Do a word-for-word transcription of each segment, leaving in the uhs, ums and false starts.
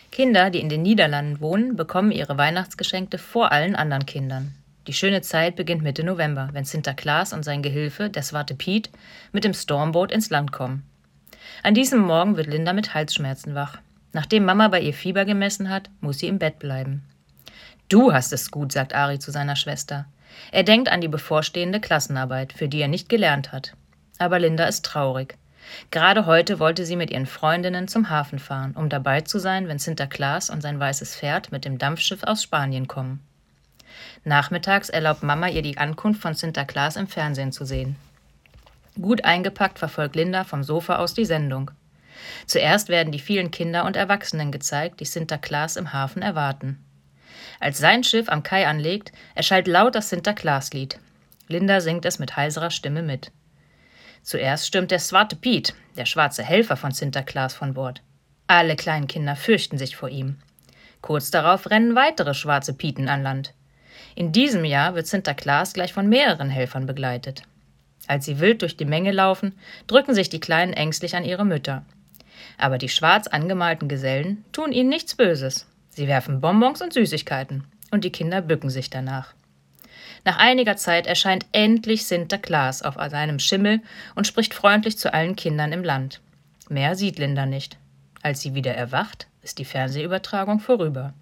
Kinder, die in den Niederlanden wohnen, bekommen ihre Weihnachtsgeschenke vor allen anderen Kindern. Die schöne Zeit beginnt Mitte November, wenn Sinterklaas und sein Gehilfe, der Zwarte Piet, mit dem Stormboot ins Land kommen. An diesem Morgen wird Linda mit Halsschmerzen wach. Nachdem Mama bei ihr Fieber gemessen hat, muss sie im Bett bleiben. »Du hast es gut«, sagt Ari zu seiner Schwester. Er denkt an die bevorstehende Klassenarbeit, für die er nicht gelernt hat. Aber Linda ist traurig. Gerade heute wollte sie mit ihren Freundinnen zum Hafen fahren, um dabei zu sein, wenn Sinterklaas und sein weißes Pferd mit dem Dampfschiff aus Spanien kommen. Nachmittags erlaubt Mama ihr die Ankunft von Sinterklaas im Fernsehen zu sehen. Gut eingepackt verfolgt Linda vom Sofa aus die Sendung. Zuerst werden die vielen Kinder und Erwachsenen gezeigt, die Sinterklaas im Hafen erwarten. Als sein Schiff am Kai anlegt, erschallt laut das Sinterklaaslied. Linda singt es mit heiserer Stimme mit. Zuerst stürmt der Zwarte Piet, der schwarze Helfer von Sinterklaas, von Bord. Alle kleinen Kinder fürchten sich vor ihm. Kurz darauf rennen weitere schwarze Pieten an Land. In diesem Jahr wird Sinterklaas gleich von mehreren Helfern begleitet. Als sie wild durch die Menge laufen, drücken sich die Kleinen ängstlich an ihre Mütter. Aber die schwarz angemalten Gesellen tun ihnen nichts Böses. Sie werfen Bonbons und Süßigkeiten, und die Kinder bücken sich danach. Nach einiger Zeit erscheint endlich Sinterklaas auf seinem Schimmel und spricht freundlich zu allen Kindern im Land. Mehr sieht Linda nicht. Als sie wieder erwacht, ist die Fernsehübertragung vorüber.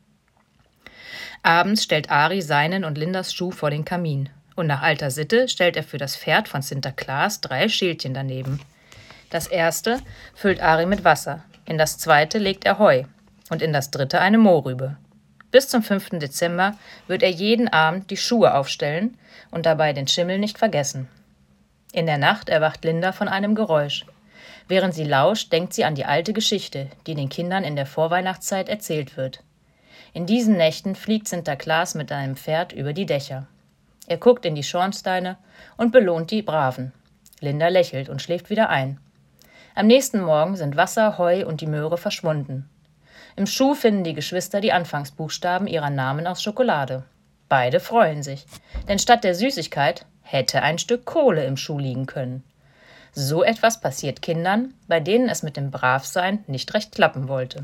Abends stellt Ari seinen und Lindas Schuh vor den Kamin. Und nach alter Sitte stellt er für das Pferd von Sinterklaas drei Schälchen daneben. Das erste füllt Ari mit Wasser, in das zweite legt er Heu und in das dritte eine Mohrrübe. Bis zum fünften Dezember wird er jeden Abend die Schuhe aufstellen und dabei den Schimmel nicht vergessen. In der Nacht erwacht Linda von einem Geräusch. Während sie lauscht, denkt sie an die alte Geschichte, die den Kindern in der Vorweihnachtszeit erzählt wird. In diesen Nächten fliegt Sinterklaas mit einem Pferd über die Dächer. Er guckt in die Schornsteine und belohnt die Braven. Linda lächelt und schläft wieder ein. Am nächsten Morgen sind Wasser, Heu und die Möhre verschwunden. Im Schuh finden die Geschwister die Anfangsbuchstaben ihrer Namen aus Schokolade. Beide freuen sich, denn statt der Süßigkeit hätte ein Stück Kohle im Schuh liegen können. So etwas passiert Kindern, bei denen es mit dem Bravsein nicht recht klappen wollte.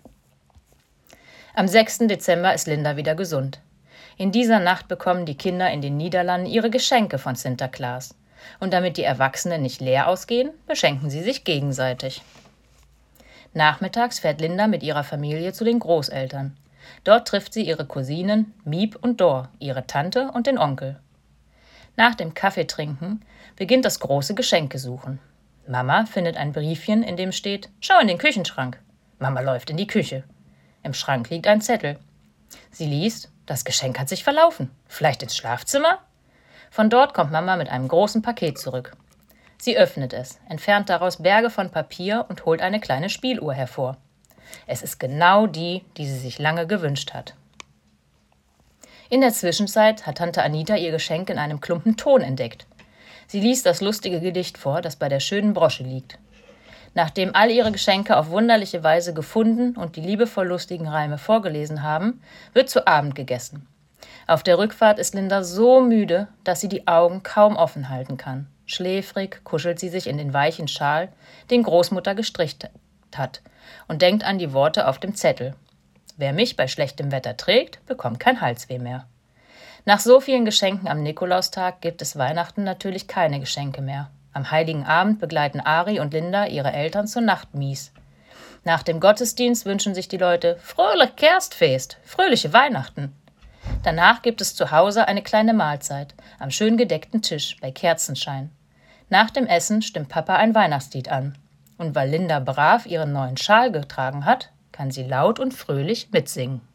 Am sechsten Dezember ist Linda wieder gesund. In dieser Nacht bekommen die Kinder in den Niederlanden ihre Geschenke von Sinterklaas. Und damit die Erwachsenen nicht leer ausgehen, beschenken sie sich gegenseitig. Nachmittags fährt Linda mit ihrer Familie zu den Großeltern. Dort trifft sie ihre Cousinen Miep und Dor, ihre Tante und den Onkel. Nach dem Kaffeetrinken beginnt das große Geschenkesuchen. Mama findet ein Briefchen, in dem steht: »Schau in den Küchenschrank.« Mama läuft in die Küche. Im Schrank liegt ein Zettel. Sie liest: »Das Geschenk hat sich verlaufen. Vielleicht ins Schlafzimmer?« Von dort kommt Mama mit einem großen Paket zurück. Sie öffnet es, entfernt daraus Berge von Papier und holt eine kleine Spieluhr hervor. Es ist genau die, die sie sich lange gewünscht hat. In der Zwischenzeit hat Tante Anita ihr Geschenk in einem Klumpen Ton entdeckt. Sie liest das lustige Gedicht vor, das bei der schönen Brosche liegt. Nachdem all ihre Geschenke auf wunderliche Weise gefunden und die liebevoll lustigen Reime vorgelesen haben, wird zu Abend gegessen. Auf der Rückfahrt ist Linda so müde, dass sie die Augen kaum offen halten kann. Schläfrig kuschelt sie sich in den weichen Schal, den Großmutter gestrickt hat, und denkt an die Worte auf dem Zettel. Wer mich bei schlechtem Wetter trägt, bekommt kein Halsweh mehr. Nach so vielen Geschenken am Nikolaustag gibt es Weihnachten natürlich keine Geschenke mehr. Am Heiligen Abend begleiten Ari und Linda ihre Eltern zur Nachtmies. Nach dem Gottesdienst wünschen sich die Leute fröhlich Kerstfest, fröhliche Weihnachten. Danach gibt es zu Hause eine kleine Mahlzeit am schön gedeckten Tisch bei Kerzenschein. Nach dem Essen stimmt Papa ein Weihnachtslied an. Und weil Linda brav ihren neuen Schal getragen hat, kann sie laut und fröhlich mitsingen.